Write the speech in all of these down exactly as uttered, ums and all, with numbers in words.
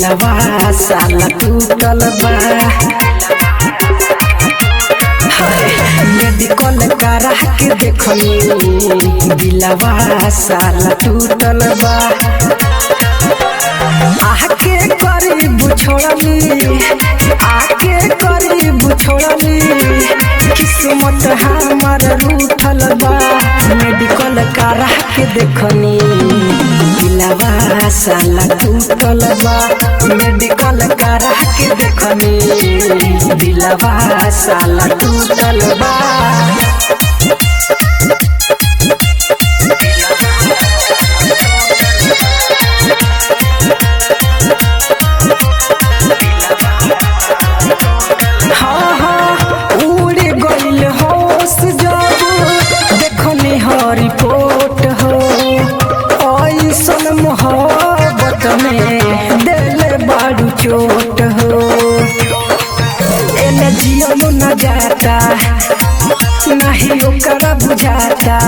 दिलवा साला टूटल बा। मेडिकल करा के देखनी दिलवा साला टूटल बा। आके करीब छोड़ली आके करीब छोड़ली किस्मत हमार रूठल बा। मेडिकल करा के देखनी दिलवा साला टूटल बा। मेडिकल करा के देखनी दिलवा साला टूटल बा। हाँ हाँ उड़ गइल होश जब देखनी हो रिपोर्ट हो। ऐसन मोहब्बत में दिल बारू चोट हो। एने जियो न जाता नहीं ओकरा बुझाता।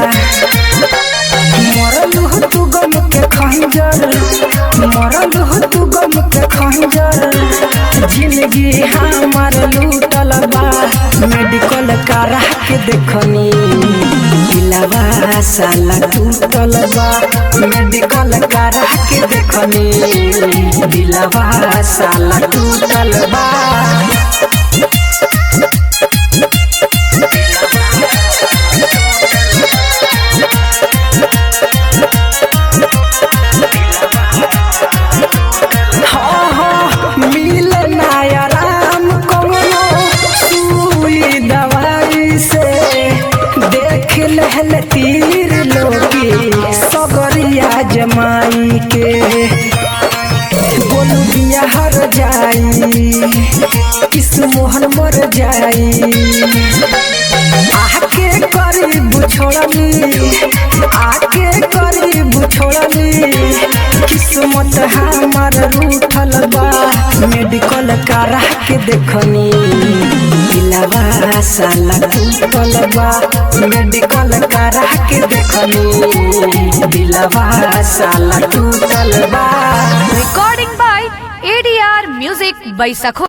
मरल हो तू गम के खंजर मरल हो तू गम के खंजर। जिंदगी हमार लूटल बा। मेडिकल करा के देखनी दिलवा साला टूटल बा। मेडिकल करा के देखनी दिलवा साला टूटल बा। हाँ हाँ मिल नया राम कौनो सुई दवाई से। देख लहल तीर लोगी सबरिया जमाई के। बोलू दिया हर जाई किस मोहन मर जाई। आके करीब छोड़ली आके करीब छोड़ली किस्मत हमार रूठल बा। मेडिकल करा के देखनी दिलवा साला टूटल बा। मेडिकल करा के देखनी दिलवा साला टूटल बा। Recording by A D R Music by Sakho।